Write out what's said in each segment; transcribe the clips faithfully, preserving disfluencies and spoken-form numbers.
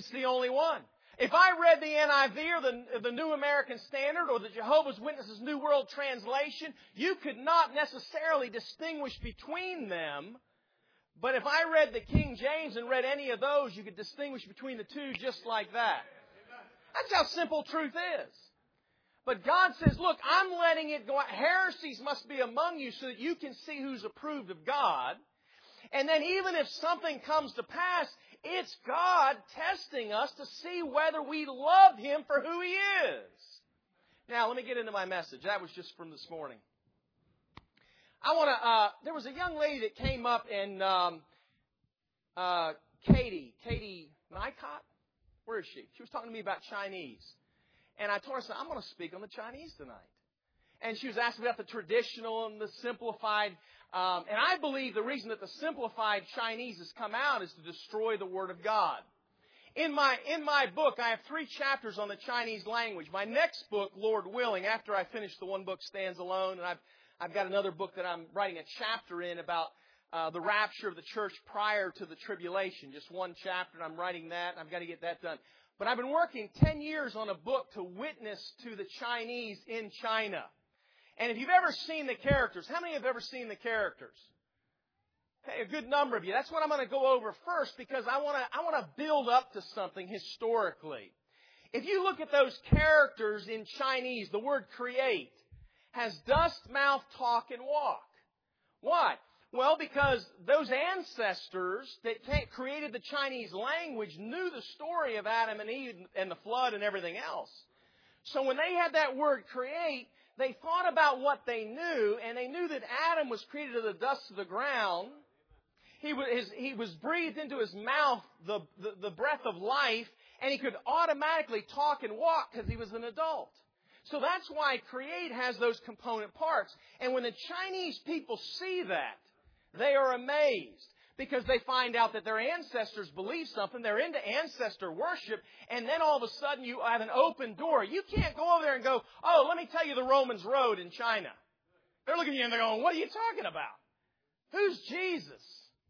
It's the only one. If I read the N I V or the, the New American Standard or the Jehovah's Witnesses New World Translation, you could not necessarily distinguish between them. But if I read the King James and read any of those, you could distinguish between the two just like that. That's how simple truth is. But God says, look, I'm letting it go out. Heresies must be among you so that you can see who's approved of God. And then even if something comes to pass, it's God testing us to see whether we love Him for who He is. Now, let me get into my message. That was just from this morning. I want to, uh, there was a young lady that came up and, um, uh, Katie, Katie Nycott? Where is she? She was talking to me about Chinese. And I told her, I said, I'm going to speak on the Chinese tonight. And she was asking about the traditional and the simplified. Um, and I believe the reason that the simplified Chinese has come out is to destroy the Word of God. In my, in my book, I have three chapters on the Chinese language. My next book, Lord willing, after I finish the one book Stands Alone, and I've I've got another book that I'm writing a chapter in about uh, the rapture of the church prior to the tribulation. Just one chapter, and I'm writing that, and I've got to get that done. But I've been working ten years on a book to witness to the Chinese in China. And if you've ever seen the characters, how many have ever seen the characters? Okay, a good number of you. That's what I'm going to go over first because I want to I want to build up to something historically. If you look at those characters in Chinese, the word create has dust, mouth, talk, and walk. Why? Well, because those ancestors that created the Chinese language knew the story of Adam and Eve and the flood and everything else. So when they had that word create, they thought about what they knew, and they knew that Adam was created of the dust of the ground. He was, his, he was breathed into his mouth the, the, the breath of life, and he could automatically talk and walk because he was an adult. So that's why create has those component parts. And when the Chinese people see that, they are amazed because they find out that their ancestors believe something. They're into ancestor worship. And then all of a sudden you have an open door. You can't go over there and go, oh, let me tell you the Romans road in China. They're looking at you and they're going, what are you talking about? Who's Jesus?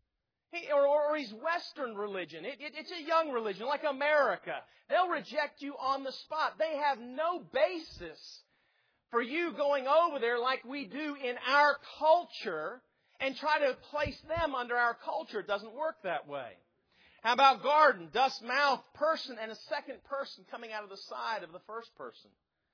He, or, or he's Western religion. It, it, it's a young religion like America. They'll reject you on the spot. They have no basis for you going over there like we do in our culture and try to place them under our culture. It doesn't work that way. How about garden? Dust, mouth, person, and a second person coming out of the side of the first person.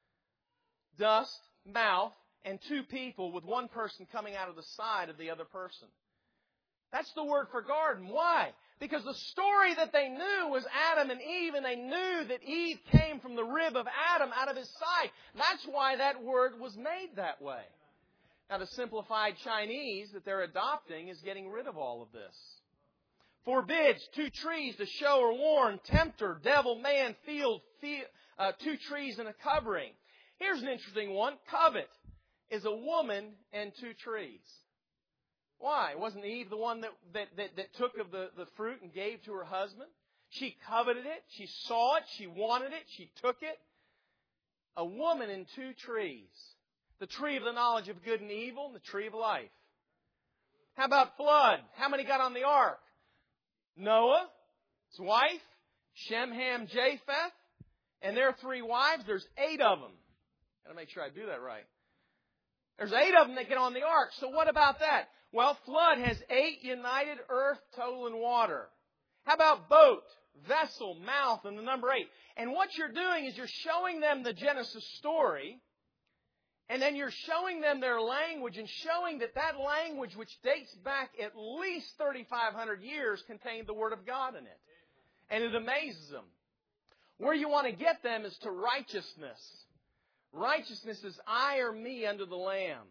Dust, mouth, and two people with one person coming out of the side of the other person. That's the word for garden. Why? Because the story that they knew was Adam and Eve, and they knew that Eve came from the rib of Adam out of his side. That's why that word was made that way. Now, the simplified Chinese that they're adopting is getting rid of all of this. Forbids, two trees to show or warn, tempter, devil, man, field, field uh, two trees and a covering. Here's an interesting one. Covet is a woman and two trees. Why? Wasn't Eve the one that, that, that, that took of the, the fruit and gave to her husband? She coveted it. She saw it. She wanted it. She took it. A woman and two trees. The tree of the knowledge of good and evil and the tree of life. How about flood? How many got on the ark? Noah, his wife, Shem, Ham, Japheth, and their three wives. There's eight of them. Got to make sure I do that right. There's eight of them that get on the ark. So what about that? Well, flood has eight united earth, total, and water. How about boat, vessel, mouth, and the number eight? And what you're doing is you're showing them the Genesis story, and then you're showing them their language and showing that that language, which dates back at least thirty-five hundred years, contained the Word of God in it. And it amazes them. Where you want to get them is to righteousness. Righteousness is I or me under the Lamb.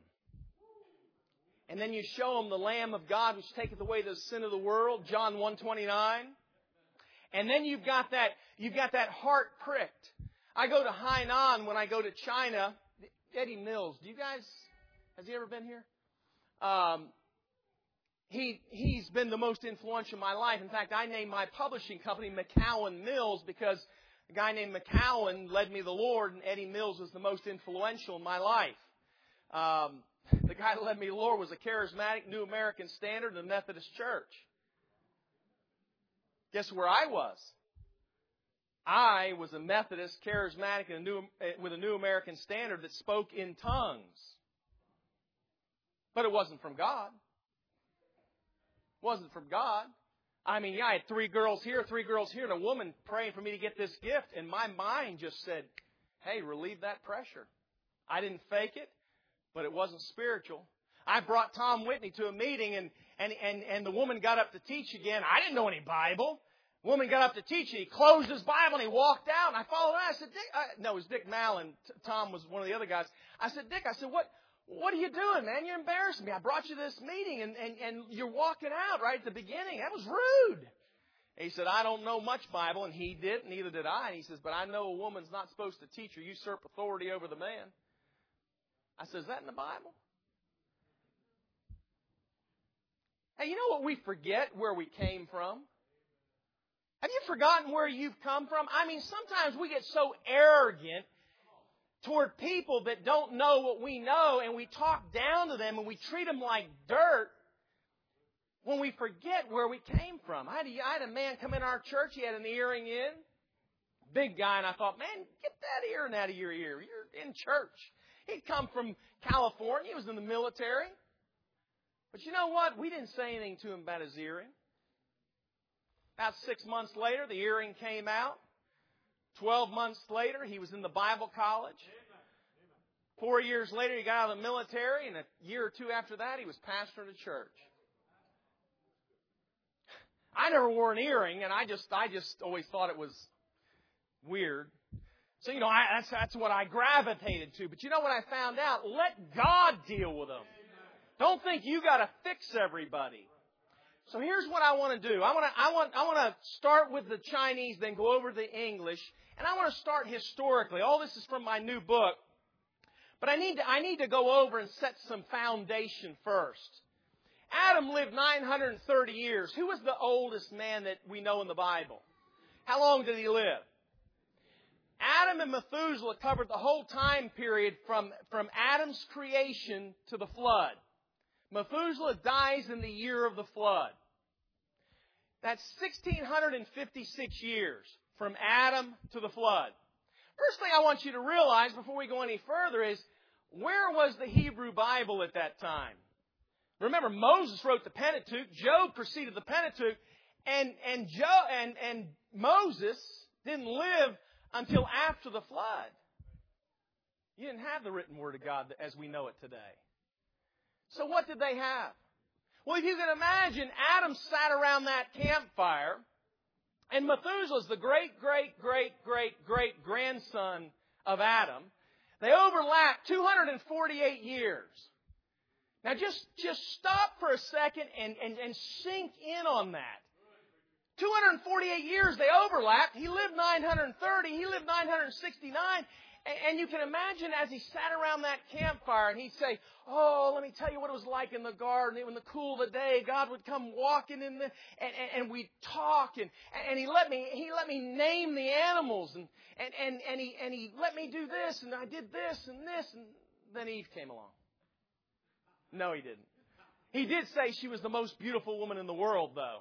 And then you show them the Lamb of God which taketh away the sin of the world, John one twenty-nine. And then you've got that, you've got that heart pricked. I go to Hainan when I go to China. Eddie Mills, do you guys, has he ever been here? Um, he, he's been the most influential in my life. In fact, I named my publishing company McCowan Mills because a guy named McCowan led me to the Lord, and Eddie Mills was the most influential in my life. Um, the guy that led me to the Lord was a charismatic New American Standard in the Methodist Church. Guess where I was? I was a Methodist, charismatic, and a new, with a New American Standard that spoke in tongues. But it wasn't from God. It wasn't from God. I mean, yeah, I had three girls here, three girls here, and a woman praying for me to get this gift. And my mind just said, hey, relieve that pressure. I didn't fake it, but it wasn't spiritual. I brought Tom Whitney to a meeting, and, and, and, and the woman got up to teach again. I didn't know any Bible. The woman got up to teach, and he closed his Bible, and he walked out. And I followed her. I said, Dick, I, no, it was Dick Mallon. T- Tom was one of the other guys. I said, Dick, I said, what what are you doing, man? You're embarrassing me. I brought you to this meeting, and, and, and you're walking out right at the beginning. That was rude. And he said, I don't know much Bible, and he did, neither did I. And he says, but I know a woman's not supposed to teach or usurp authority over the man. I said, is that in the Bible? Hey, you know what we forget? Where we came from. Have you forgotten where you've come from? I mean, sometimes we get so arrogant toward people that don't know what we know, and we talk down to them and we treat them like dirt when we forget where we came from. I had a, I had a man come in our church. He had an earring in. Big guy, and I thought, man, get that earring out of your ear. You're in church. He'd come from California. He was in the military. But you know what? We didn't say anything to him about his earring. About six months later, the earring came out. Twelve months later, he was in the Bible college. Four years later, he got out of the military, and a year or two after that, he was pastoring a church. I never wore an earring, and I just, I just always thought it was weird. So, you know, I, that's, that's what I gravitated to. But you know what I found out? Let God deal with them. Don't think you got to fix everybody. So here's what I want to do. I want to, I want, I want to start with the Chinese, then go over to the English, and I want to start historically. All this is from my new book, but I need to, I need to go over and set some foundation first. Adam lived nine hundred thirty years. Who was the oldest man that we know in the Bible? How long did he live? Adam and Methuselah covered the whole time period from, from Adam's creation to the flood. Methuselah dies in the year of the flood. That's one thousand six hundred fifty-six years from Adam to the flood. First thing I want you to realize before we go any further is, where was the Hebrew Bible at that time? Remember, Moses wrote the Pentateuch. Job preceded the Pentateuch. And, and, Joe, and, and Moses didn't live until after the flood. You didn't have the written Word of God as we know it today. So what did they have? Well, if you can imagine, Adam sat around that campfire, and Methuselah's the great, great, great, great, great grandson of Adam. They overlapped two hundred forty-eight years. Now just, just stop for a second and, and, and sink in on that. two hundred forty-eight years they overlapped. He lived nine hundred thirty. He lived nine hundred sixty-nine. And you can imagine as he sat around that campfire and he'd say, oh, let me tell you what it was like in the garden. In the cool of the day, God would come walking in the, and, and, and we'd talk. And, and he let me, he let me name the animals. And, and, and, and, he, and he let me do this. And I did this and this. And then Eve came along. No, he didn't. He did say she was the most beautiful woman in the world, though.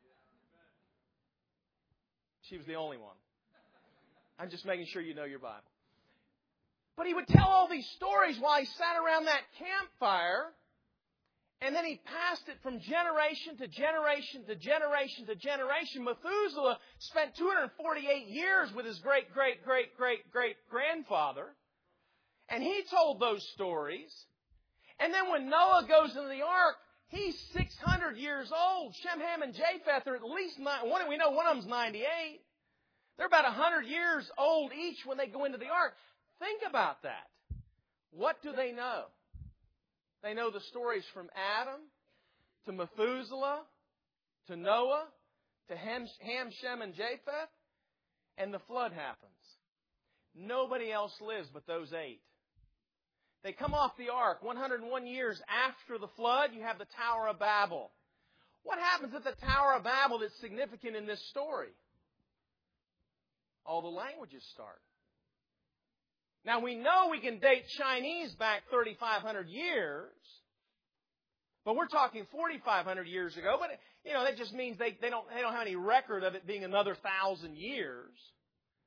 She was the only one. I'm just making sure you know your Bible. But he would tell all these stories while he sat around that campfire, and then he passed it from generation to generation to generation to generation. Methuselah spent two hundred forty-eight years with his great, great, great, great, great grandfather, and he told those stories. And then when Noah goes into the ark, he's six hundred years old. Shem, Ham, and Japheth are at least nine. One, we know one of them's ninety-eight. They're about one hundred years old each when they go into the ark. Think about that. What do they know? They know the stories from Adam to Methuselah to Noah to Ham, Ham, Shem, and Japheth, and the flood happens. Nobody else lives but those eight. They come off the ark one hundred one years after the flood. You have the Tower of Babel. What happens at the Tower of Babel that's significant in this story? All the languages start. Now, we know we can date Chinese back thirty-five hundred years, but we're talking forty-five hundred years ago. But, you know, that just means they, they, don't, they don't have any record of it being another thousand years.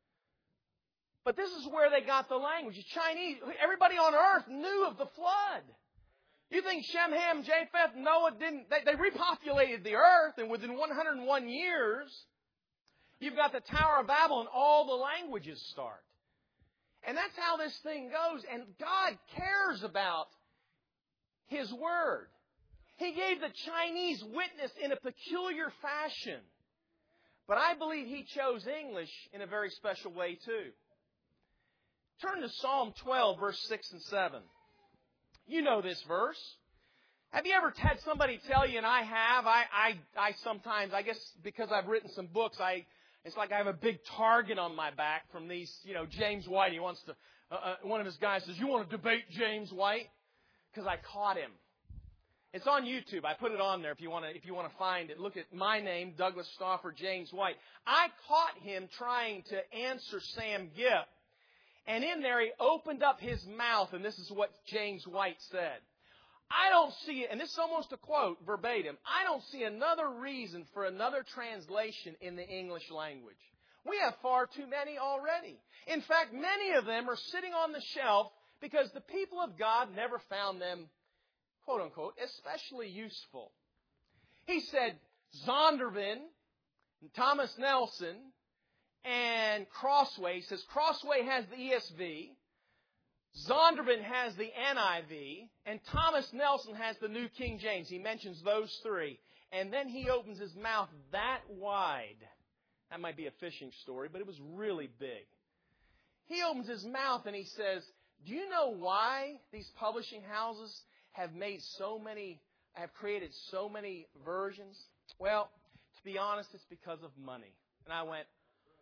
But this is where they got the language. The Chinese, everybody on earth knew of the flood. You think Shem, Ham, Japheth, Noah didn't, they, they repopulated the earth, and within one hundred one years, you've got the Tower of Babel and all the languages start. And that's how this thing goes. And God cares about His Word. He gave the Chinese witness in a peculiar fashion. But I believe He chose English in a very special way too. Turn to Psalm twelve, verse six and seven. You know this verse. Have you ever had somebody tell you, and I have, I, I, I sometimes, I guess because I've written some books, I, it's like I have a big target on my back from these, you know, James White. He wants to, uh, uh, one of his guys says, you want to debate James White? Because I caught him. It's on YouTube. I put it on there if you want to, if you want to find it. Look at my name, Douglas Stauffer, James White. I caught him trying to answer Sam Gipp. And in there, he opened up his mouth, and this is what James White said. I don't see it, and this is almost a quote verbatim, I don't see another reason for another translation in the English language. We have far too many already. In fact, many of them are sitting on the shelf because the people of God never found them, quote unquote, especially useful. He said Zondervan, Thomas Nelson, and Crossway. He says Crossway has the E S V, Zondervan has the N I V, and Thomas Nelson has the New King James. He mentions those three. And then he opens his mouth that wide. That might be a fishing story, but it was really big. He opens his mouth and he says, do you know why these publishing houses have made so many, have created so many versions? Well, to be honest, it's because of money. And I went,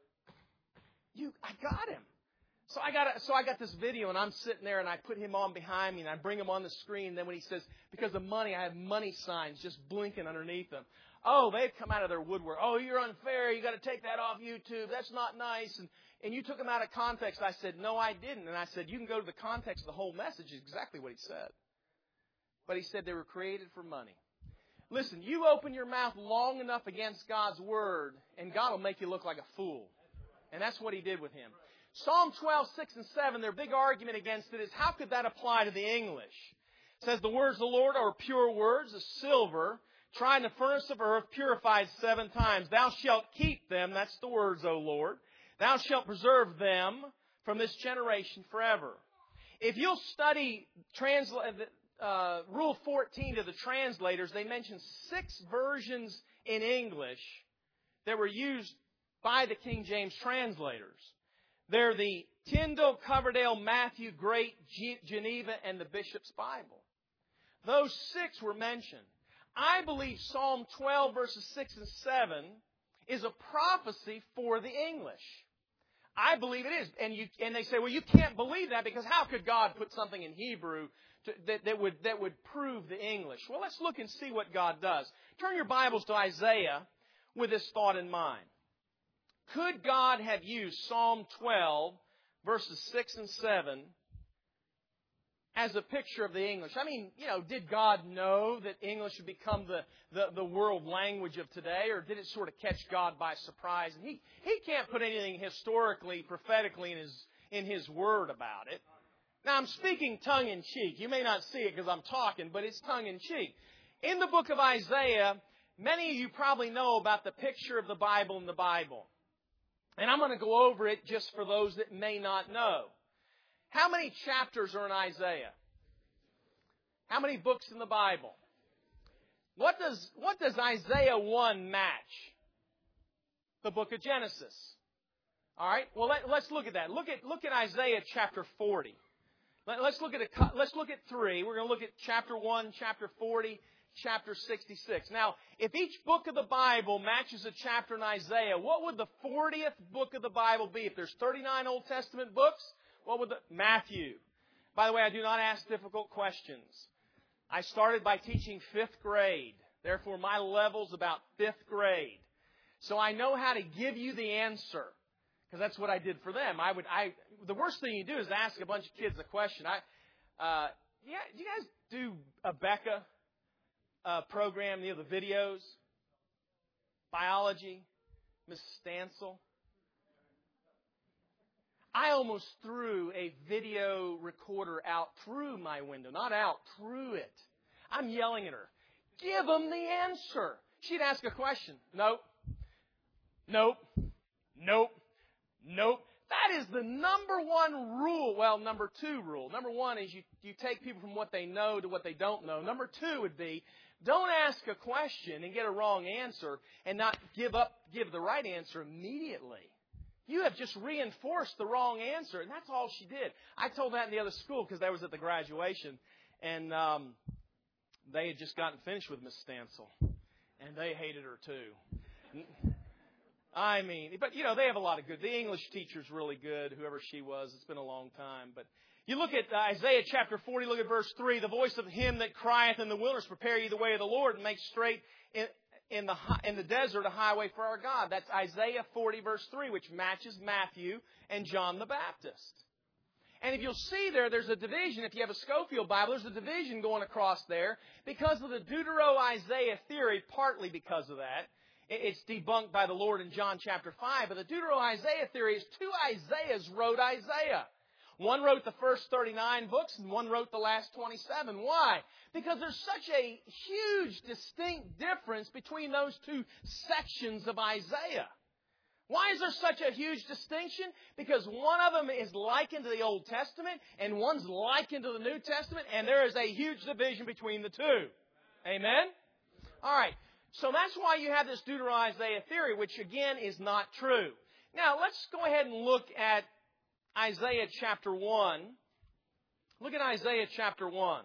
You, I got him. So I got a, so I got this video, and I'm sitting there, and I put him on behind me, and I bring him on the screen. And then when he says, because of money, I have money signs just blinking underneath them. Oh, they've come out of their woodwork. Oh, you're unfair. You got to take that off YouTube. That's not nice. And and you took them out of context. I said, no, I didn't. And I said, you can go to the context of the whole message. Exactly what he said. But he said they were created for money. Listen, you open your mouth long enough against God's Word, and God will make you look like a fool. And that's what He did with him. Psalm twelve, six and seven, their big argument against it is, how could that apply to the English? It says, the words of the Lord are pure words, as silver, tried in the furnace of earth, purified seven times. Thou shalt keep them, that's the words, O Lord. Thou shalt preserve them from this generation forever. If you'll study transla- uh, Rule fourteen to the translators, they mention six versions in English that were used by the King James translators. They're the Tyndale, Coverdale, Matthew, Great, Geneva, and the Bishop's Bible. Those six were mentioned. I believe Psalm twelve, verses six and seven is a prophecy for the English. I believe it is. And you and they say, well, you can't believe that because how could God put something in Hebrew to, that, that would that would prove the English? Well, let's look and see what God does. Turn your Bibles to Isaiah with this thought in mind. Could God have used Psalm twelve, verses six and seven, as a picture of the English? I mean, you know, did God know that English would become the, the, the world language of today, or did it sort of catch God by surprise? And he, he can't put anything historically, prophetically in his, in his Word about it. Now, I'm speaking tongue-in-cheek. You may not see it because I'm talking, but it's tongue-in-cheek. In the book of Isaiah, many of you probably know about the picture of the Bible in the Bible. And I'm going to go over it just for those that may not know. How many chapters are in Isaiah? How many books in the Bible? What does, what does Isaiah one match? The book of Genesis. All right. Well, let, let's look at that. Look at look at Isaiah chapter forty. Let, let's look at a, let's look at three. We're going to look at chapter one, chapter forty, chapter sixty-six. Now, if each book of the Bible matches a chapter in Isaiah, what would the fortieth book of the Bible be? If there's thirty-nine Old Testament books, what would the... Matthew. By the way, I do not ask difficult questions. I started by teaching fifth grade. Therefore, my level's about fifth grade. So I know how to give you the answer. Because that's what I did for them. I would, I, the worst thing you do is ask a bunch of kids a question. I, uh, yeah, do you guys do a Becca uh, program, you know, the videos? Biology? Miss Stansel? I almost threw a video recorder out through my window. Not out, through it. I'm yelling at her. Give them the answer. She'd ask a question. Nope. Nope. Nope. Nope. That is the number one rule. Well, number two rule. Number one is you, you take people from what they know to what they don't know. Number two would be, don't ask a question and get a wrong answer and not give up, give the right answer immediately. You have just reinforced the wrong answer, and that's all she did. I told that in the other school because they was at the graduation, and um, they had just gotten finished with Miss Stansel, and they hated her too. I mean, but you know, they have a lot of good. The English teacher's really good, whoever she was. It's been a long time, but you look at Isaiah chapter forty. Look at verse three. The voice of him that crieth in the wilderness, prepare ye the way of the Lord, and make straight in, in the in the desert a highway for our God. That's Isaiah forty verse three, which matches Matthew and John the Baptist. And if you'll see there, there's a division. If you have a Scofield Bible, there's a division going across there because of the Deutero-Isaiah theory. Partly because of that. It's debunked by the Lord in John chapter five. But the Deutero-Isaiah theory is two Isaiahs wrote Isaiah. One wrote the first thirty-nine books and one wrote the last twenty-seven. Why? Because there's such a huge, distinct difference between those two sections of Isaiah. Why is there such a huge distinction? Because one of them is likened to the Old Testament and one's likened to the New Testament, and there is a huge division between the two. Amen? All right. So that's why you have this Deutero-Isaiah theory, which again is not true. Now, let's go ahead and look at Isaiah chapter one. Look at Isaiah chapter one.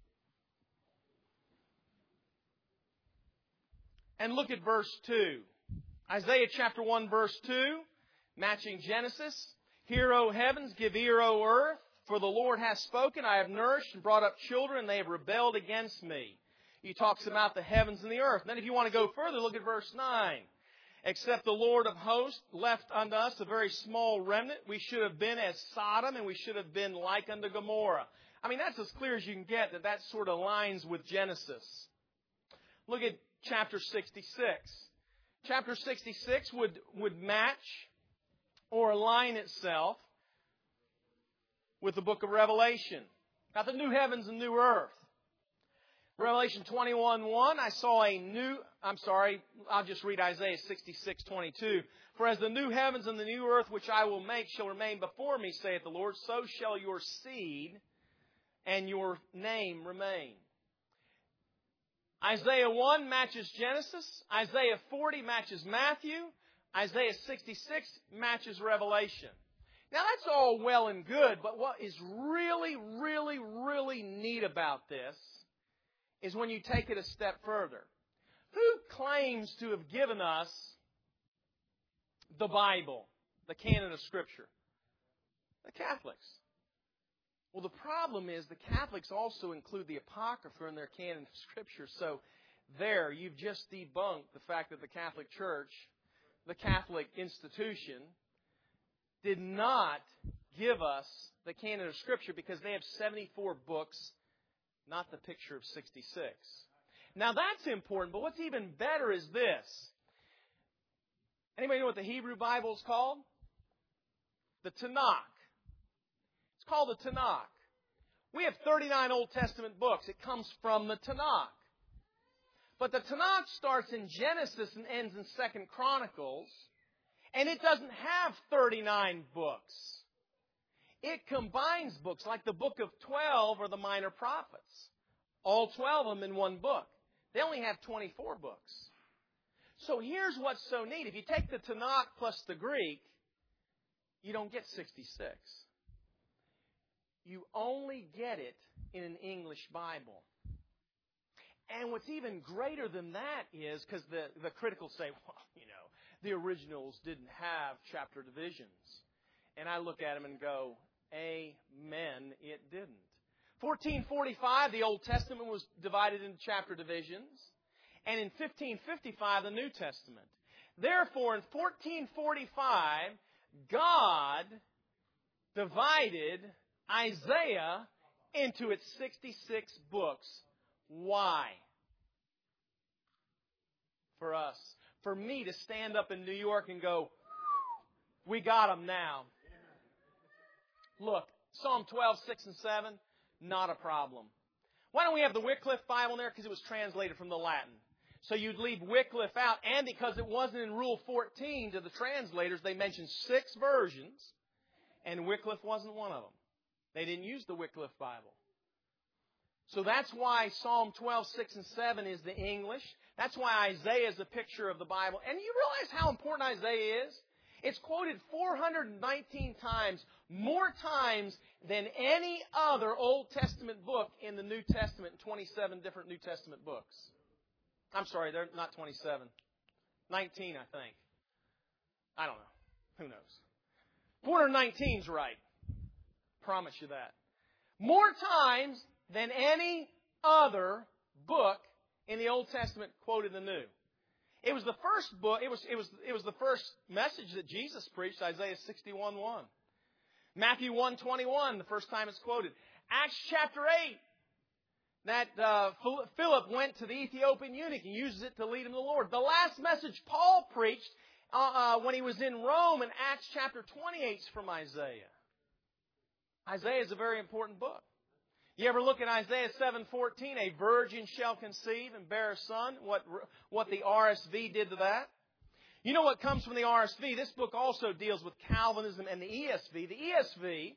And look at verse two. Isaiah chapter one, verse two, matching Genesis. Hear, O heavens, give ear, O earth, for the Lord hath spoken. I have nourished and brought up children, and they have rebelled against me. He talks about the heavens and the earth. Then if you want to go further, look at verse nine. Except the Lord of hosts left unto us a very small remnant, we should have been as Sodom, and we should have been like unto Gomorrah. I mean, that's as clear as you can get, that that sort of aligns with Genesis. Look at chapter sixty-six. Chapter sixty-six would, would match or align itself with the book of Revelation. Got the new heavens and new earth. Revelation twenty-one one, I saw a new, I'm sorry, I'll just read Isaiah sixty-six twenty-two. For as the new heavens and the new earth which I will make shall remain before me, saith the Lord, so shall your seed and your name remain. Isaiah one matches Genesis. Isaiah forty matches Matthew. Isaiah sixty-six matches Revelation. Now that's all well and good, but what is really, really, really neat about this is when you take it a step further. Who claims to have given us the Bible, the canon of Scripture? The Catholics. Well, the problem is the Catholics also include the Apocrypha in their canon of Scripture. So there, you've just debunked the fact that the Catholic Church, the Catholic institution, did not give us the canon of Scripture because they have seventy-four books, not the picture of sixty-six. Now that's important, but what's even better is this. Anybody know what the Hebrew Bible is called? The Tanakh. It's called the Tanakh. We have thirty-nine Old Testament books. It comes from the Tanakh. But the Tanakh starts in Genesis and ends in Second Chronicles, and it doesn't have thirty-nine books. It combines books like the book of twelve or the Minor Prophets. All twelve of them in one book. They only have twenty-four books. So here's what's so neat. If you take the Tanakh plus the Greek, you don't get sixty-six. You only get it in an English Bible. And what's even greater than that is, because the, the critics say, well, you know, the originals didn't have chapter divisions. And I look at them and go, amen, it didn't. fourteen forty-five, the Old Testament was divided into chapter divisions. And in fifteen fifty-five, the New Testament. Therefore, in fourteen forty-five, God divided Isaiah into its sixty-six books. Why? For us. For me to stand up in New York and go, we got them now. Look, Psalm twelve, six and seven, not a problem. Why don't we have the Wycliffe Bible in there? Because it was translated from the Latin. So you'd leave Wycliffe out, and because it wasn't in Rule fourteen to the translators, they mentioned six versions, and Wycliffe wasn't one of them. They didn't use the Wycliffe Bible. So that's why Psalm twelve, six and seven is the English. That's why Isaiah is a picture of the Bible. And you realize how important Isaiah is? It's quoted four hundred nineteen times, more times than any other Old Testament book in the New Testament, twenty-seven different New Testament books. I'm sorry, they're not twenty-seven. nineteen, I think. I don't know. Who knows? four hundred nineteen is right. Promise you that. More times than any other book in the Old Testament quoted in the New. It was the first book, it was, it was, it was the first message that Jesus preached, Isaiah sixty-one, one. Matthew one, twenty-one, the first time it's quoted. Acts chapter eight, that uh, Philip went to the Ethiopian eunuch and uses it to lead him to the Lord. The last message Paul preached uh, uh, when he was in Rome in Acts chapter twenty-eight is from Isaiah. Isaiah is a very important book. You ever look at Isaiah seven fourteen, a virgin shall conceive and bear a son, what, what the R S V did to that? You know what comes from the R S V? This book also deals with Calvinism and the E S V. The E S V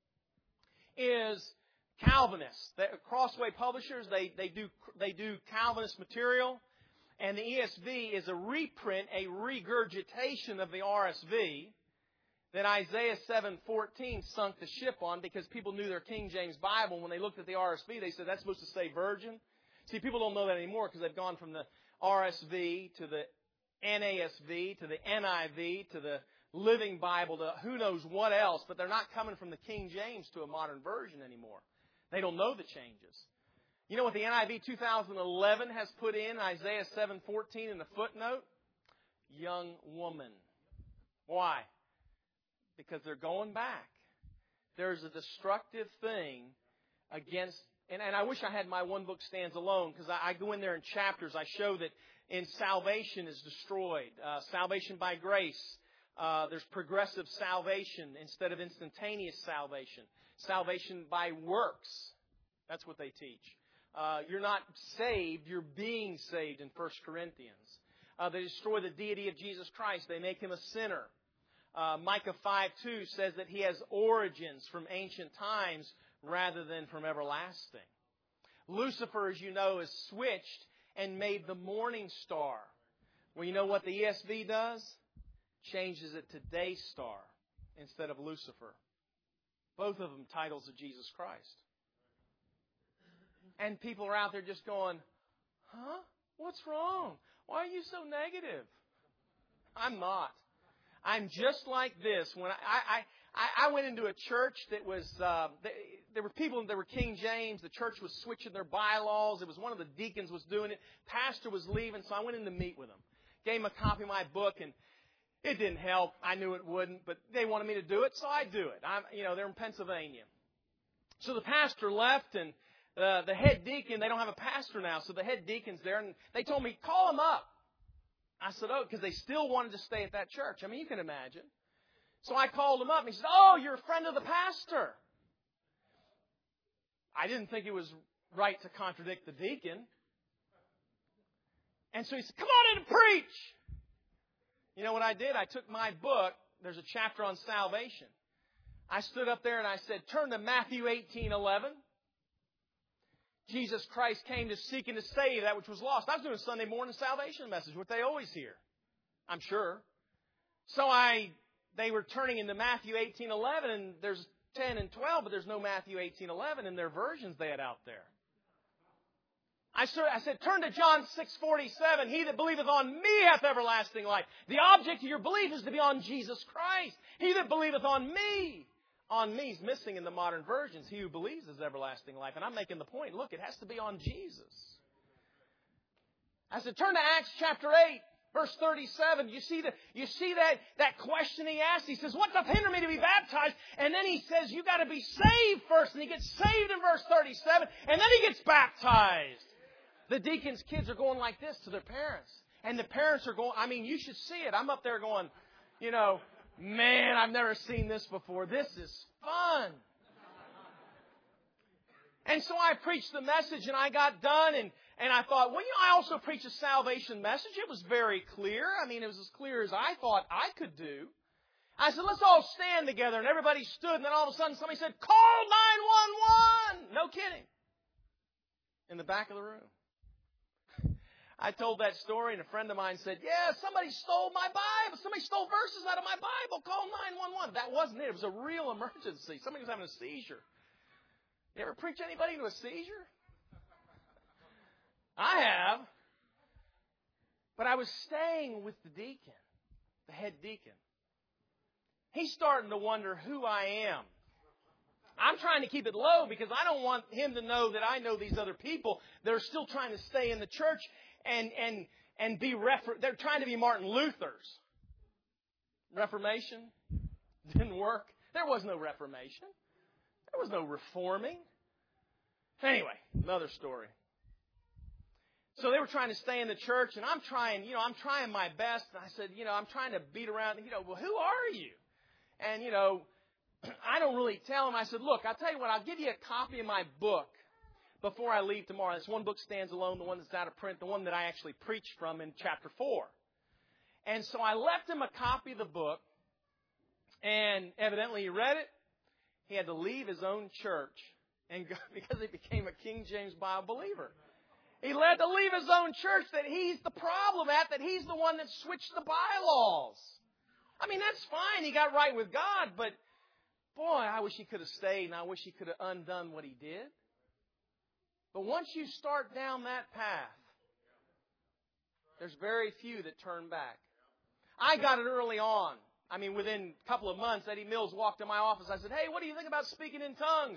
is Calvinists. The Crossway Publishers, they, they, do, they do Calvinist material. And the E S V is a reprint, a regurgitation of the R S V that Isaiah seven fourteen sunk the ship on because people knew their King James Bible. When they looked at the R S V, they said, that's supposed to say virgin. See, people don't know that anymore because they've gone from the R S V to the N A S V to the N I V to the Living Bible to who knows what else, but they're not coming from the King James to a modern version anymore. They don't know the changes. You know what the N I V two thousand eleven has put in Isaiah seven fourteen in the footnote? Young woman. Why? Because they're going back. There's a destructive thing against, and, and I wish I had my one book stands alone because I, I go in there in chapters. I show that in salvation is destroyed. Uh, salvation by grace. Uh, there's progressive salvation instead of instantaneous salvation. Salvation by works. That's what they teach. Uh, you're not saved, you're being saved in First Corinthians. Uh, they destroy the deity of Jesus Christ. They make Him a sinner. Uh, Micah five two says that He has origins from ancient times rather than from everlasting. Lucifer, as you know, is switched and made the morning star. Well, you know what the E S V does? Changes it to day star instead of Lucifer. Both of them titles of Jesus Christ. And people are out there just going, huh? What's wrong? Why are you so negative? I'm not. I'm just like this. When I I, I, I went into a church that was, uh, they, there were people that were King James. The church was switching their bylaws. It was one of the deacons was doing it. Pastor was leaving, so I went in to meet with him. Gave him a copy of my book, and it didn't help. I knew it wouldn't, but they wanted me to do it, so I do it. I'm, you know, they're in Pennsylvania. So the pastor left, and uh, the head deacon, they don't have a pastor now, so the head deacon's there, and they told me, call him up. I said, oh, because they still wanted to stay at that church. I mean, you can imagine. So I called him up, and he said, oh, you're a friend of the pastor. I didn't think it was right to contradict the deacon. And so he said, come on in and preach. You know what I did? I took my book. There's a chapter on salvation. I stood up there and I said, turn to Matthew eighteen eleven. Jesus Christ came to seek and to save that which was lost. I was doing a Sunday morning salvation message, what they always hear, I'm sure. So I, they were turning into Matthew eighteen eleven, and there's ten and twelve, but there's no Matthew eighteen eleven in their versions they had out there. I said, turn to John six forty-seven. He that believeth on me hath everlasting life. The object of your belief is to be on Jesus Christ. He that believeth on me. On me is missing in the modern versions. He who believes is everlasting life. And I'm making the point, look, it has to be on Jesus. I said, turn to Acts chapter eight, verse thirty-seven. You see, the, you see that, that question he asked? He says, what doth hinder me to be baptized? And then he says, you got to be saved first. And he gets saved in verse thirty-seven. And then he gets baptized. The deacons' kids are going like this to their parents. And the parents are going, I mean, you should see it. I'm up there going, you know, Man, I've never seen this before. This is fun. And so I preached the message and I got done and, and I thought, well, you know, I also preached a salvation message. It was very clear. I mean, it was as clear as I thought I could do. I said, let's all stand together. And everybody stood. And then all of a sudden somebody said, call nine one one. No kidding. In the back of the room. I told that story and a friend of mine said, yeah, somebody stole my Bible. Somebody stole verses out of my Bible. Call nine one one. That wasn't it. It was a real emergency. Somebody was having a seizure. You ever preach anybody to a seizure? I have. But I was staying with the deacon, the head deacon. He's starting to wonder who I am. I'm trying to keep it low because I don't want him to know that I know these other people that are still trying to stay in the church and and and be refer- they're trying to be Martin Luther's. Reformation didn't work. There was no Reformation. There was no reforming. Anyway, another story. So they were trying to stay in the church, and I'm trying, you know, I'm trying my best. And I said, you know, I'm trying to beat around, you know, well, who are you? And, you know, I don't really tell them. I said, look, I'll tell you what, I'll give you a copy of my book before I leave tomorrow. This one book stands alone, the one that's out of print, the one that I actually preached from in chapter four. And so I left him a copy of the book, and evidently he read it. He had to leave his own church and go, because he became a King James Bible believer. He had to leave his own church that he's the problem at, that he's the one that switched the bylaws. I mean, that's fine. He got right with God, but boy, I wish he could have stayed and I wish he could have undone what he did. But once you start down that path, there's very few that turn back. I got it early on. I mean, within a couple of months, Eddie Mills walked in my office. I said, hey, what do you think about speaking in tongues?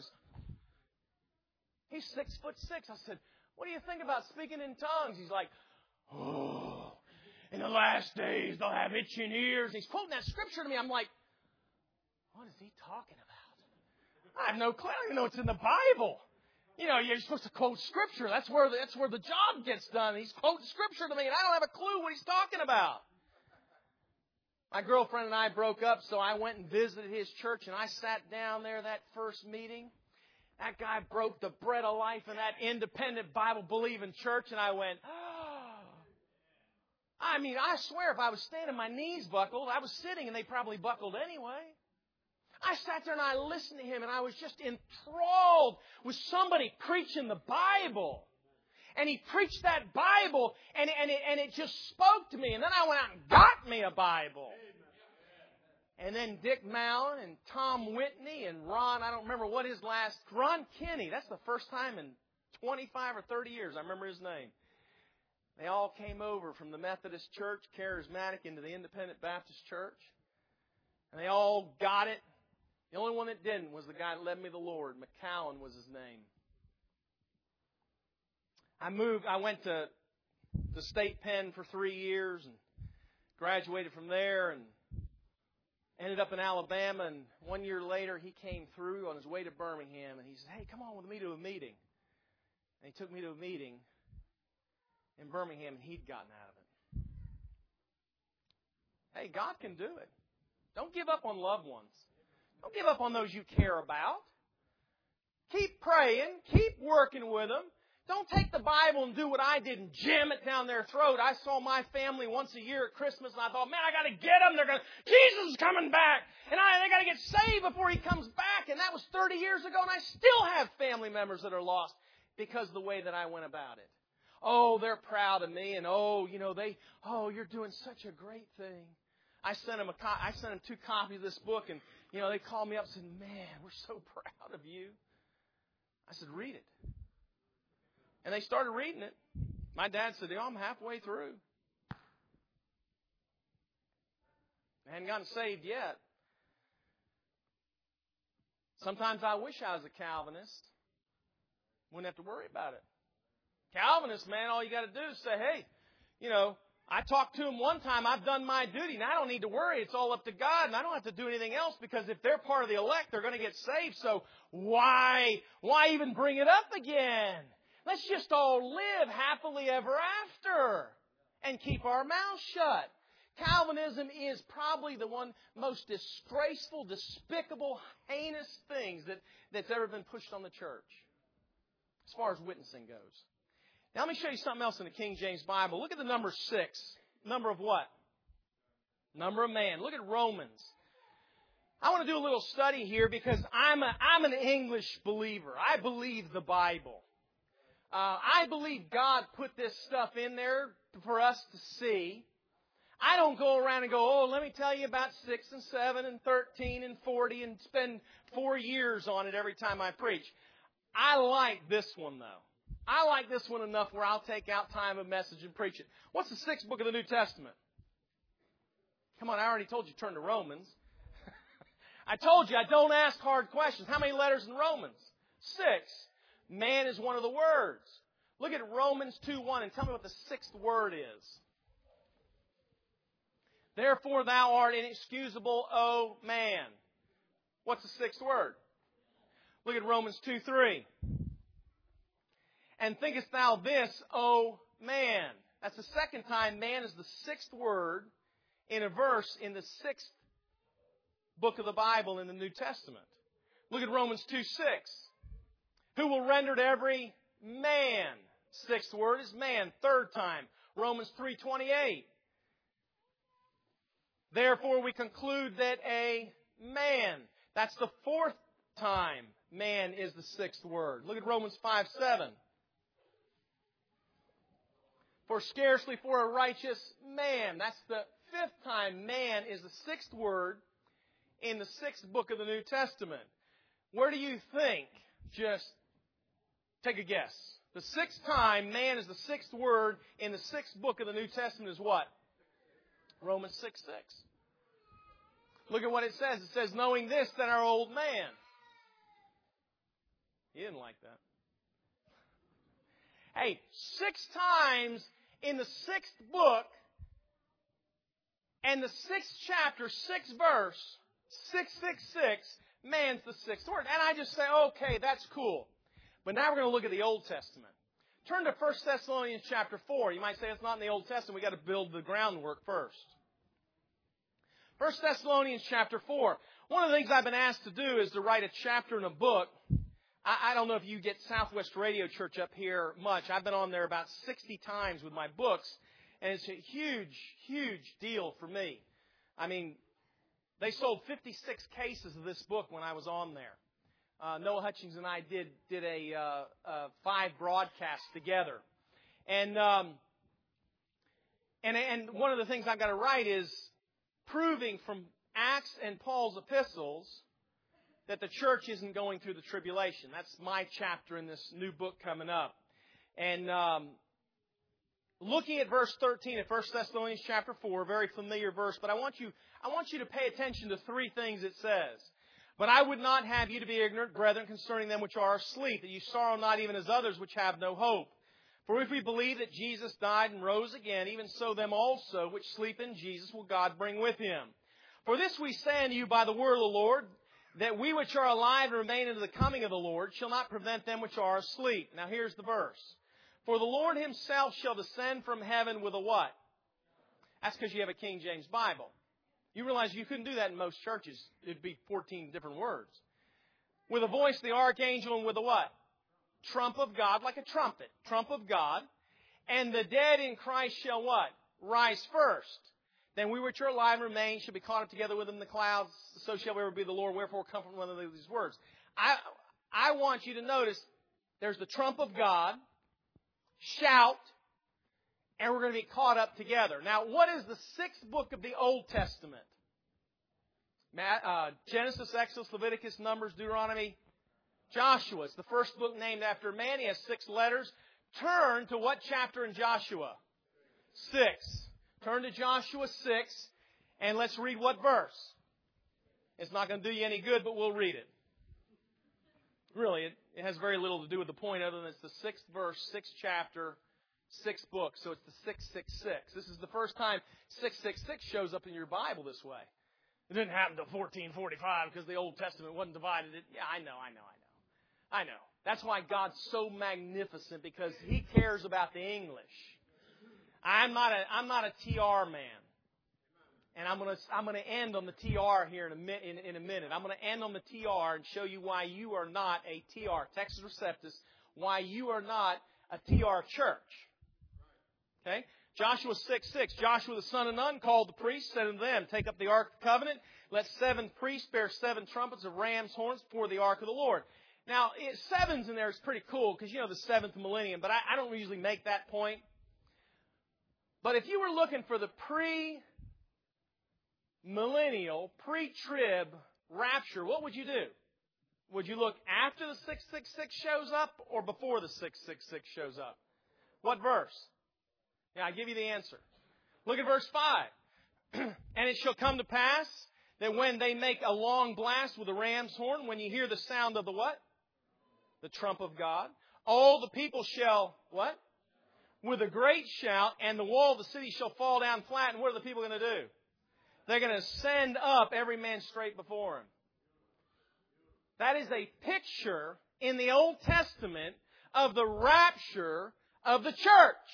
He's six foot six. I said, what do you think about speaking in tongues? He's like, oh, in the last days they'll have itching ears. He's quoting that scripture to me. I'm like, what is he talking about? I have no clue. I don't even know it's in the Bible. You know, you're supposed to quote scripture. That's where the, that's where the job gets done. He's quoting scripture to me, and I don't have a clue what he's talking about. My girlfriend and I broke up, so I went and visited his church, and I sat down there that first meeting. That guy broke the bread of life in that independent Bible-believing church, and I went, oh. I mean, I swear, if I was standing, my knees buckled. I was sitting, and they probably buckled anyway. I sat there, and I listened to him, and I was just enthralled with somebody preaching the Bible. And he preached that Bible, and, and, it, and it just spoke to me. And then I went out and got me a Bible. And then Dick Mallon and Tom Whitney and Ron, I don't remember what his last, Ron Kinney. That's the first time in twenty-five or thirty years I remember his name. They all came over from the Methodist Church, charismatic, into the Independent Baptist Church. And they all got it. The only one that didn't was the guy that led me to the Lord. McCowan was his name. I moved, I went to the state pen for three years and graduated from there and ended up in Alabama. And one year later, he came through on his way to Birmingham and he said, hey, come on with me to a meeting. And he took me to a meeting in Birmingham and he'd gotten out of it. Hey, God can do it. Don't give up on loved ones. Don't give up on those you care about. Keep praying. Keep working with them. Don't take the Bible and do what I did and jam it down their throat. I saw my family once a year at Christmas and I thought, man, I got to get them. They're going to, Jesus is coming back. And I, they got to get saved before he comes back. And that was thirty years ago. And I still have family members that are lost because of the way that I went about it. Oh, they're proud of me. And oh, you know, they, oh, you're doing such a great thing. I sent them a, co- I sent them two copies of this book and, you know, they called me up and said, man, we're so proud of you. I said, read it. And they started reading it. My dad said, oh, I'm halfway through. I hadn't gotten saved yet. Sometimes I wish I was a Calvinist. Wouldn't have to worry about it. Calvinist, man, all you got to do is say, hey, you know, I talked to him one time. I've done my duty. Now I don't need to worry. It's all up to God, and I don't have to do anything else because if they're part of the elect, they're going to get saved. So why, why even bring it up again? Let's just all live happily ever after and keep our mouths shut. Calvinism is probably the one most disgraceful, despicable, heinous things that, that's ever been pushed on the church as far as witnessing goes. Now let me show you something else in the King James Bible. Look at the number six. Number of what? Number of man. Look at Romans. I want to do a little study here because I'm a, I'm an English believer. I believe the Bible. Uh, I believe God put this stuff in there for us to see. I don't go around and go, oh, let me tell you about six and seven and thirteen and forty and spend four years on it every time I preach. I like this one, though. I like this one enough where I'll take out time of message and preach it. What's the sixth book of the New Testament? Come on, I already told you turn to Romans. I told you I don't ask hard questions. How many letters in Romans? Six. Man is one of the words. Look at Romans two one and tell me what the sixth word is. Therefore thou art inexcusable, O man. What's the sixth word? Look at Romans two three. And thinkest thou this, O man? That's the second time man is the sixth word in a verse in the sixth book of the Bible in the New Testament. Look at Romans two six. Who will render to every man? Sixth word is man. Third time. Romans three twenty-eight. Therefore we conclude that a man. That's the fourth time man is the sixth word. Look at Romans five seven. For scarcely for a righteous man. That's the fifth time man is the sixth word in the sixth book of the New Testament. Where do you think? Just take a guess. The sixth time man is the sixth word in the sixth book of the New Testament is what? Romans six six. Look at what it says. It says, knowing this, that our old man. He didn't like that. Hey, six times in the sixth book and the sixth chapter, sixth verse, six six six, man's the sixth word. And I just say, okay, that's cool. But now we're going to look at the Old Testament. Turn to First Thessalonians chapter four. You might say it's not in the Old Testament. We've got to build the groundwork first. First Thessalonians chapter four. One of the things I've been asked to do is to write a chapter in a book. I, I don't know if you get Southwest Radio Church up here much. I've been on there about sixty times with my books. And it's a huge, huge deal for me. I mean, they sold fifty-six cases of this book when I was on there. Uh, Noah Hutchings and I did did a uh, uh, five broadcasts together, and um, and and one of the things I've got to write is proving from Acts and Paul's epistles that the church isn't going through the tribulation. That's my chapter in this new book coming up, and um, looking at verse thirteen of First Thessalonians chapter four, a very familiar verse, but I want you I want you to pay attention to three things it says. But I would not have you to be ignorant, brethren, concerning them which are asleep, that you sorrow not even as others which have no hope. For if we believe that Jesus died and rose again, even so them also which sleep in Jesus will God bring with him. For this we say unto you by the word of the Lord, that we which are alive and remain unto the coming of the Lord shall not prevent them which are asleep. Now here's the verse. For the Lord himself shall descend from heaven with a what? That's because you have a King James Bible. You realize you couldn't do that in most churches. It'd be fourteen different words. With a voice of the archangel and with a what? Trump of God, like a trumpet. Trump of God. And the dead in Christ shall what? Rise first. Then we which are alive and remain shall be caught up together with them in the clouds. So shall we ever be the Lord. Wherefore come from one of these words. I, I want you to notice there's the trump of God. Shout. And we're going to be caught up together. Now, what is the sixth book of the Old Testament? Uh, Genesis, Exodus, Leviticus, Numbers, Deuteronomy, Joshua. It's the first book named after man. He has six letters. Turn to what chapter in Joshua? Six. Turn to Joshua six, and let's read what verse. It's not going to do you any good, but we'll read it. Really, it, it has very little to do with the point other than it's the sixth verse, sixth chapter, sixth book, so it's the six six six. This is the first time six six six shows up in your Bible this way. It didn't happen until fourteen forty-five because the Old Testament wasn't divided. Yeah, I know, I know, I know. I know. That's why God's so magnificent, because He cares about the English. I'm not a, I'm not a T R man. And I'm going to I'm going to end on the T R here in a, mi- in, in a minute. I'm going to end on the T R and show you why you are not a T R, Textus Receptus, why you are not a T R church. Okay? Joshua six six. Joshua the son of Nun called the priests, said unto them, take up the Ark of the Covenant. Let seven priests bear seven trumpets of ram's horns before the Ark of the Lord. Now, it, seven's in there is pretty cool because, you know, the seventh millennium, but I, I don't usually make that point. But if you were looking for the pre-millennial, pre-trib rapture, what would you do? Would you look after the six six six shows up or before the six six six shows up? What verse? Yeah, I give you the answer. Look at verse five. And it shall come to pass that when they make a long blast with a ram's horn, when you hear the sound of the what? The trump of God. All the people shall, what? With a great shout, and the wall of the city shall fall down flat. And what are the people going to do? They're going to send up every man straight before him. That is a picture in the Old Testament of the rapture of the church.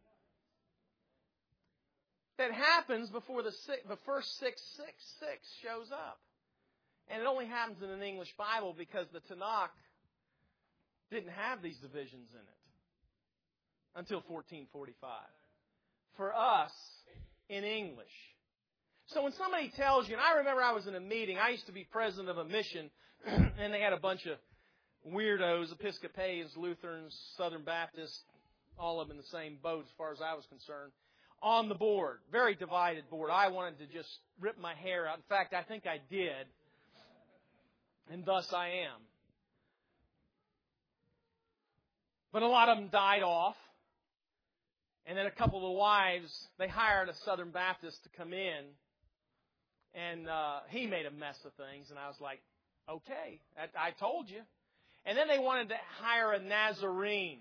That happens before the, six, the first six six six shows up. And it only happens in an English Bible because the Tanakh didn't have these divisions in it until fourteen forty-five. For us, in English. So when somebody tells you, and I remember I was in a meeting, I used to be president of a mission, and they had a bunch of weirdos, Episcopalians, Lutherans, Southern Baptists, all of them in the same boat as far as I was concerned, on the board. Very divided board. I wanted to just rip my hair out. In fact, I think I did. And thus I am. But a lot of them died off. And then a couple of the wives, they hired a Southern Baptist to come in. And uh, he made a mess of things. And I was like, okay, I, I told you. And then they wanted to hire a Nazarene.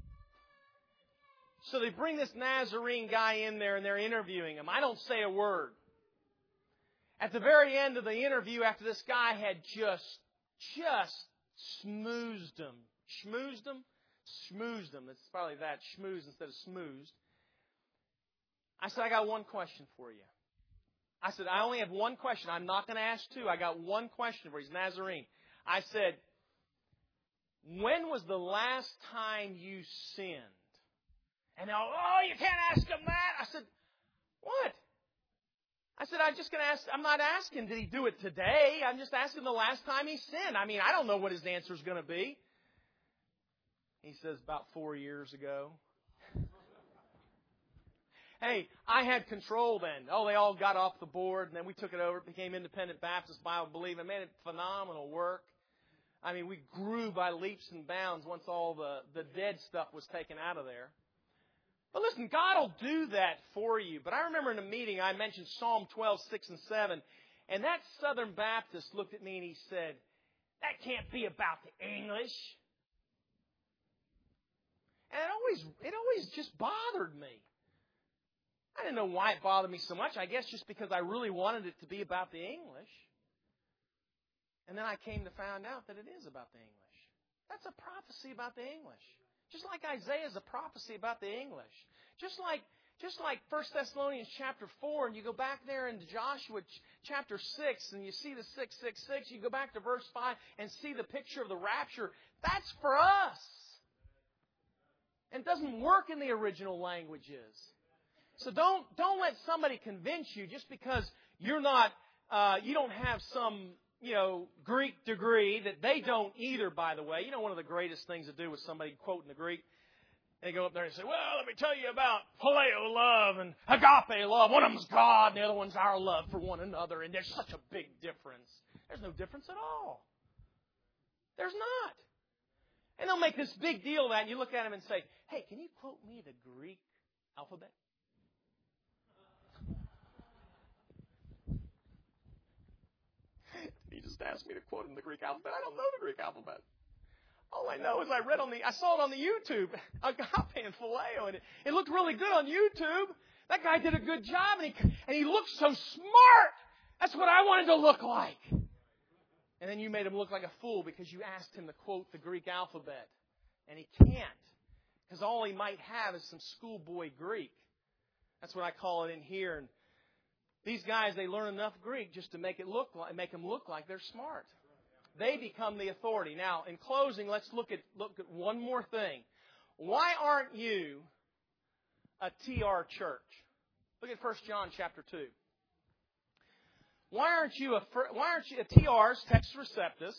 So they bring this Nazarene guy in there and they're interviewing him. I don't say a word. At the very end of the interview, after this guy had just, just smoozed him. Schmoozed him? Schmoozed him. It's probably that, schmoozed instead of smoozed. I said, I got one question for you. I said, I only have one question. I'm not going to ask two. I got one question for you. He's Nazarene. I said, when was the last time you sinned? And they're, oh, you can't ask him that. I said, what? I said, I'm just going to ask, I'm not asking, did he do it today? I'm just asking the last time he sinned. I mean, I don't know what his answer is going to be. He says, about four years ago. Hey, I had control then. Oh, they all got off the board, and then we took it over. It became Independent Baptist Bible Believing. Man, it's phenomenal work. I mean, we grew by leaps and bounds once all the, the dead stuff was taken out of there. But listen, God will do that for you. But I remember in a meeting I mentioned Psalm twelve, six and seven. And that Southern Baptist looked at me and he said, that can't be about the English. And it always, it always just bothered me. I didn't know why it bothered me so much. I guess just because I really wanted it to be about the English. And then I came to find out that it is about the English. That's a prophecy about the English. Just like Isaiah is a prophecy about the English. Just like just like First Thessalonians chapter four, and you go back there into Joshua chapter six, and you see the six six six, you go back to verse five and see the picture of the rapture. That's for us. And it doesn't work in the original languages. So don't don't let somebody convince you just because you're not uh, you don't have some you know, Greek degree that they don't either, by the way. You know, one of the greatest things to do with somebody quoting the Greek, they go up there and say, well, let me tell you about phileo love and agape love. One of them's God and the other one's our love for one another. And there's such a big difference. There's no difference at all. There's not. And they'll make this big deal of that, and you look at them and say, hey, can you quote me the Greek alphabet? He just asked me to quote him the Greek alphabet. I don't know the Greek alphabet. All I know is I read on the, I saw it on the YouTube, agape and phileo, and it, it looked really good on YouTube. That guy did a good job, and he, and he looked so smart. That's what I wanted to look like. And then you made him look like a fool because you asked him to quote the Greek alphabet. And he can't, because all he might have is some schoolboy Greek. That's what I call it in here. And These guys, they learn enough Greek just to make it look like, make them look like they're smart. They become the authority. Now, in closing, let's look at look at one more thing. Why aren't you a T R church? Look at First John chapter two. Why aren't you a why aren't you a T R's, Textus Receptus?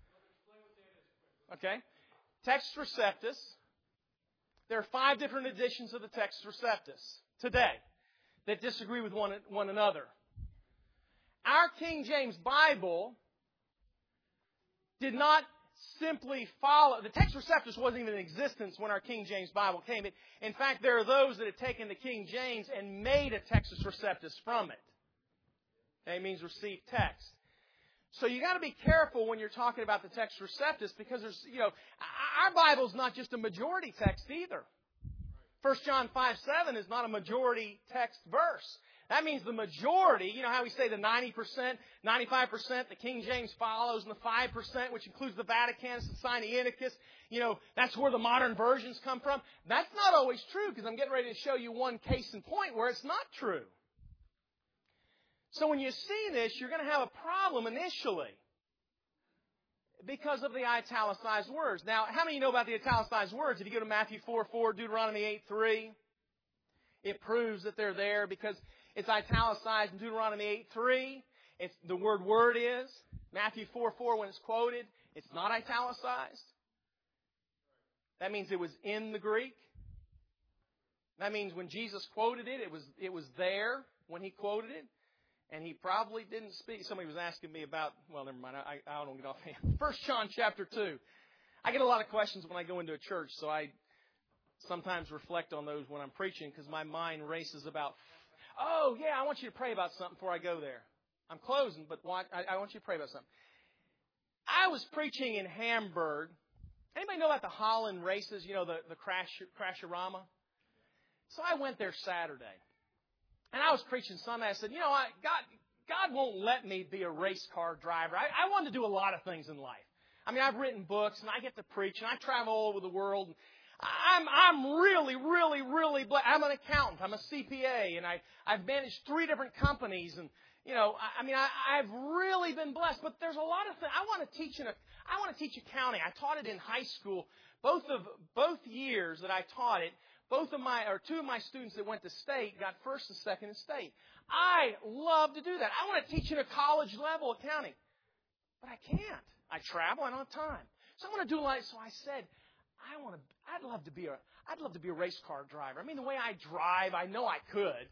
Okay, Textus Receptus. There are five different editions of the Textus Receptus today that disagree with one, one another. Our King James Bible did not simply follow. The Textus Receptus wasn't even in existence when our King James Bible came. It, in fact, there are those that had taken the King James and made a Textus Receptus from it. That means received text. So you got to be careful when you're talking about the Textus Receptus, because there's, you know, our Bible's not just a majority text either. First John five seven is not a majority text verse. That means the majority, you know how we say the ninety percent, ninety-five percent, the King James follows, and the five percent, which includes the Vaticanus and Sinaiticus, you know, that's where the modern versions come from. That's not always true, because I'm getting ready to show you one case in point where it's not true. So when you see this, you're going to have a problem initially because of the italicized words. Now, how many of you know about the italicized words? If you go to Matthew four four, Deuteronomy eight three, it proves that they're there because it's italicized in Deuteronomy eight three. It's, the word word is. Matthew four four, when it's quoted, it's not italicized. That means it was in the Greek. That means when Jesus quoted it, it was, it was there when He quoted it. And He probably didn't speak. Somebody was asking me about, well, never mind. I, I don't get off hand. First John chapter two. I get a lot of questions when I go into a church, so I sometimes reflect on those when I'm preaching because my mind races about, oh, yeah, I want you to pray about something before I go there. I'm closing, but watch, I, I want you to pray about something. I was preaching in Hamburg. Anybody know about the Holland races, you know, the, the crash, Crashorama? So I went there Saturday. And I was preaching Sunday. I said, you know, I, God, God won't let me be a race car driver. I, I want to do a lot of things in life. I mean, I've written books, and I get to preach, and I travel all over the world. I'm, I'm really, really, really blessed. I'm an accountant. I'm a C P A, and I, I've managed three different companies. And, you know, I, I mean, I, I've really been blessed. But there's a lot of things. I want to teach in a, I want to teach accounting. I taught it in high school. Both of both years that I taught it, both of my, or two of my students that went to state got first and second in state. I love to do that. I want to teach in a college level accounting. But I can't. I travel. I don't have time. So I want to do like, so I said, I want to, I'd love to be a, I'd love to be a race car driver. I mean, the way I drive, I know I could.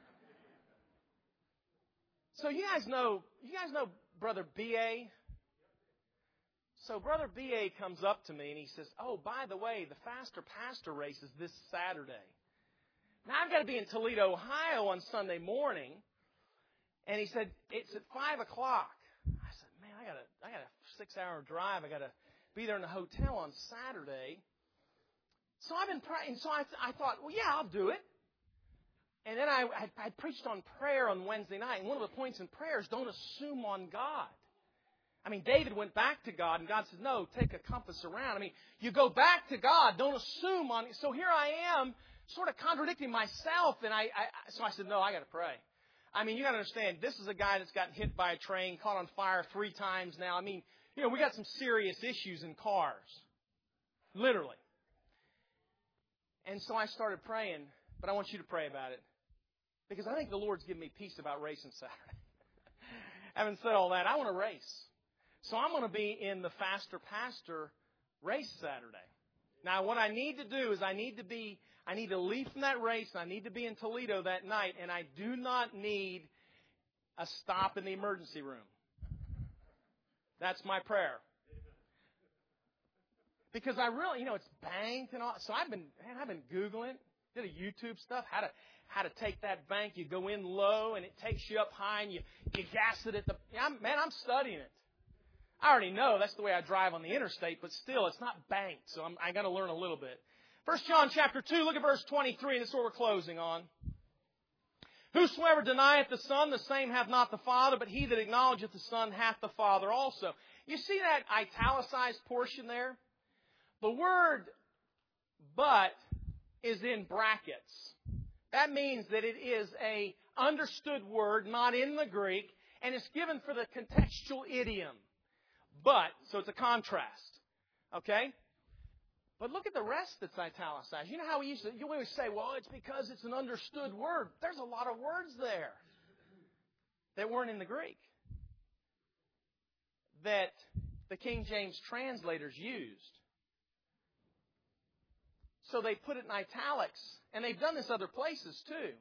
So you guys know, you guys know Brother B A? So Brother B A comes up to me and he says, oh, by the way, the Faster Pastor race is this Saturday. Now, I've got to be in Toledo, Ohio on Sunday morning. And he said, it's at five o'clock. I said, man, I got a, I got a six-hour drive. I got to be there in the hotel on Saturday. So I've been praying. So I, I thought, well, yeah, I'll do it. And then I, I, I preached on prayer on Wednesday night. And one of the points in prayer is don't assume on God. I mean, David went back to God, and God said, no, take a compass around. I mean, you go back to God, don't assume on it. So here I am, sort of contradicting myself, and I, I so I said, no, I got to pray. I mean, you got to understand, this is a guy that's gotten hit by a train, caught on fire three times now. I mean, you know, we got some serious issues in cars, literally. And so I started praying, but I want you to pray about it, because I think the Lord's given me peace about racing Saturday. Having said all that, I want to race. So I'm going to be in the Faster Pastor race Saturday. Now, what I need to do is I need to be, I need to leave from that race. I need to be in Toledo that night, and I do not need a stop in the emergency room. That's my prayer. Because I really, you know, it's banked and all. So I've been, man, I've been Googling, did a YouTube stuff, how to, how to take that bank. You go in low, and it takes you up high, and you, you gas it at the, I'm, man, I'm studying it. I already know that's the way I drive on the interstate, but still, it's not banked, so I'm, I got to learn a little bit. First John chapter two, look at verse twenty-three. This is what we're closing on. Whosoever denieth the Son, the same hath not the Father, but he that acknowledgeth the Son hath the Father also. You see that italicized portion there? The word but is in brackets. That means that it is a understood word, not in the Greek, and it's given for the contextual idiom. But, so it's a contrast. Okay? But look at the rest that's italicized. You know how we used to, you always say, well, it's because it's an understood word. There's a lot of words there that weren't in the Greek, that the King James translators used. So they put it in italics, and they've done this other places too.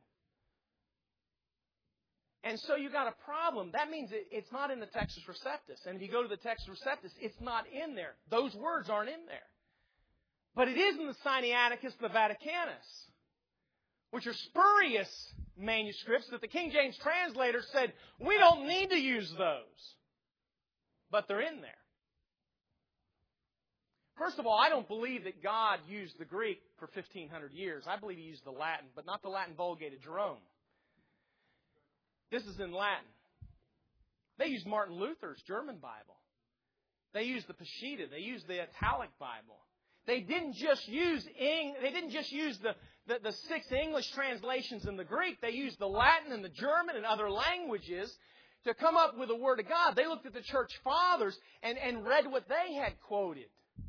And so you got a problem. That means it, it's not in the Textus Receptus. And if you go to the Textus Receptus, it's not in there. Those words aren't in there. But it is in the Sinaiticus, the Vaticanus, which are spurious manuscripts that the King James translators said, we don't need to use those. But they're in there. First of all, I don't believe that God used the Greek for fifteen hundred years. I believe He used the Latin, but not the Latin Vulgate of Jerome. This is in Latin. They used Martin Luther's German Bible. They used the Peshitta. They used the Italic Bible. They didn't just use Eng, they didn't just use the, the, the six English translations in the Greek. They used the Latin and the German and other languages to come up with the Word of God. They looked at the church fathers and, and read what they had quoted.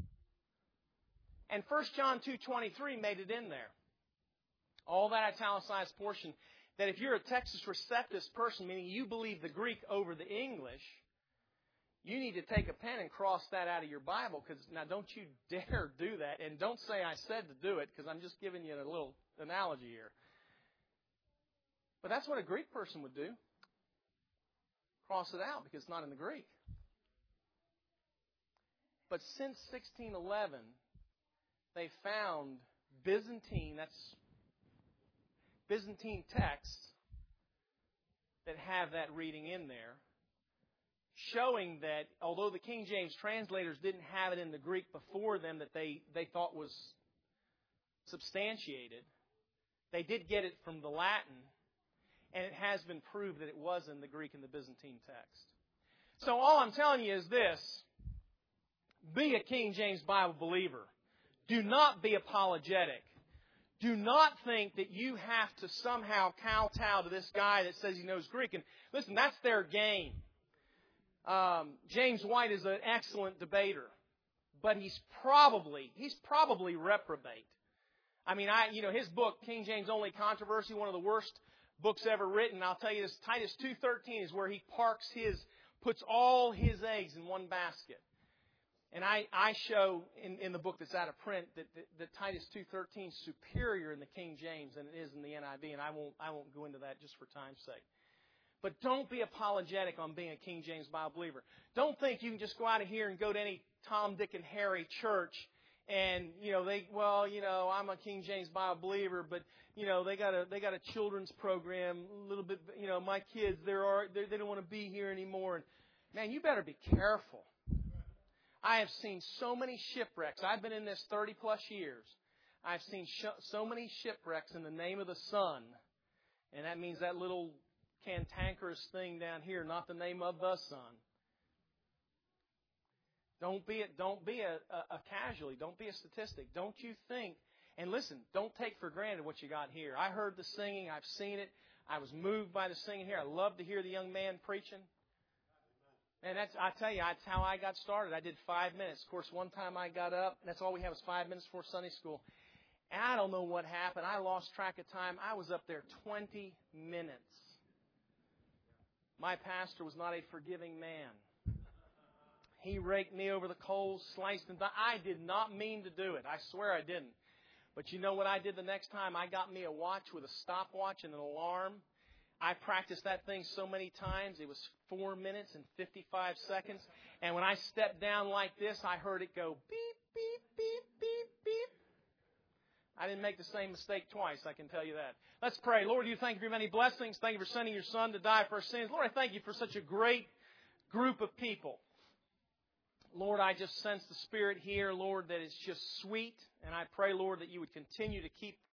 And First John two twenty-three made it in there. All that italicized portion, that if you're a Textus Receptus person, meaning you believe the Greek over the English, you need to take a pen and cross that out of your Bible. Because now, don't you dare do that. And don't say I said to do it, because I'm just giving you a little analogy here. But that's what a Greek person would do. Cross it out, because it's not in the Greek. But since sixteen eleven, they found Byzantine, that's Byzantine texts that have that reading in there, showing that although the King James translators didn't have it in the Greek before them that they, they thought was substantiated, they did get it from the Latin, and it has been proved that it was in the Greek and the Byzantine text. So all I'm telling you is this: be a King James Bible believer. Do not be apologetic. Do not think that you have to somehow kowtow to this guy that says he knows Greek. And listen, that's their game. Um, James White is an excellent debater, but he's probably he's probably reprobate. I mean, I you know his book King James Only Controversy, one of the worst books ever written. I'll tell you this: Titus two thirteen is where he parks his puts all his eggs in one basket. And I, I show in, in the book that's out of print that, that, that Titus two thirteen is superior in the King James than it is in the N I V, and I won't I won't go into that just for time's sake. But don't be apologetic on being a King James Bible believer. Don't think you can just go out of here and go to any Tom, Dick, and Harry church and you know they well you know I'm a King James Bible believer, but you know they got a they got a children's program a little bit you know my kids they're they they don't want to be here anymore. And man, you better be careful. I have seen so many shipwrecks. I've been in this thirty plus years. I've seen sh- so many shipwrecks in the name of the Son. And that means that little cantankerous thing down here, not the name of the Son. Don't be a, don't be a, a, a casualty. Don't be a statistic. Don't you think, and listen, don't take for granted what you got here. I heard the singing. I've seen it. I was moved by the singing here. I love to hear the young man preaching. And that's, I tell you, that's how I got started. I did five minutes. Of course, one time I got up, that's all we had was five minutes before Sunday school. And I don't know what happened. I lost track of time. I was up there twenty minutes. My pastor was not a forgiving man. He raked me over the coals, sliced and diced. I did not mean to do it. I swear I didn't. But you know what I did the next time? I got me a watch with a stopwatch and an alarm. I practiced that thing so many times. It was four minutes and fifty-five seconds. And when I stepped down like this, I heard it go beep, beep, beep, beep, beep. I didn't make the same mistake twice, I can tell you that. Let's pray. Lord, you thank you for many blessings. Thank you for sending your Son to die for our sins. Lord, I thank you for such a great group of people. Lord, I just sense the Spirit here, Lord, that it's just sweet. And I pray, Lord, that you would continue to keep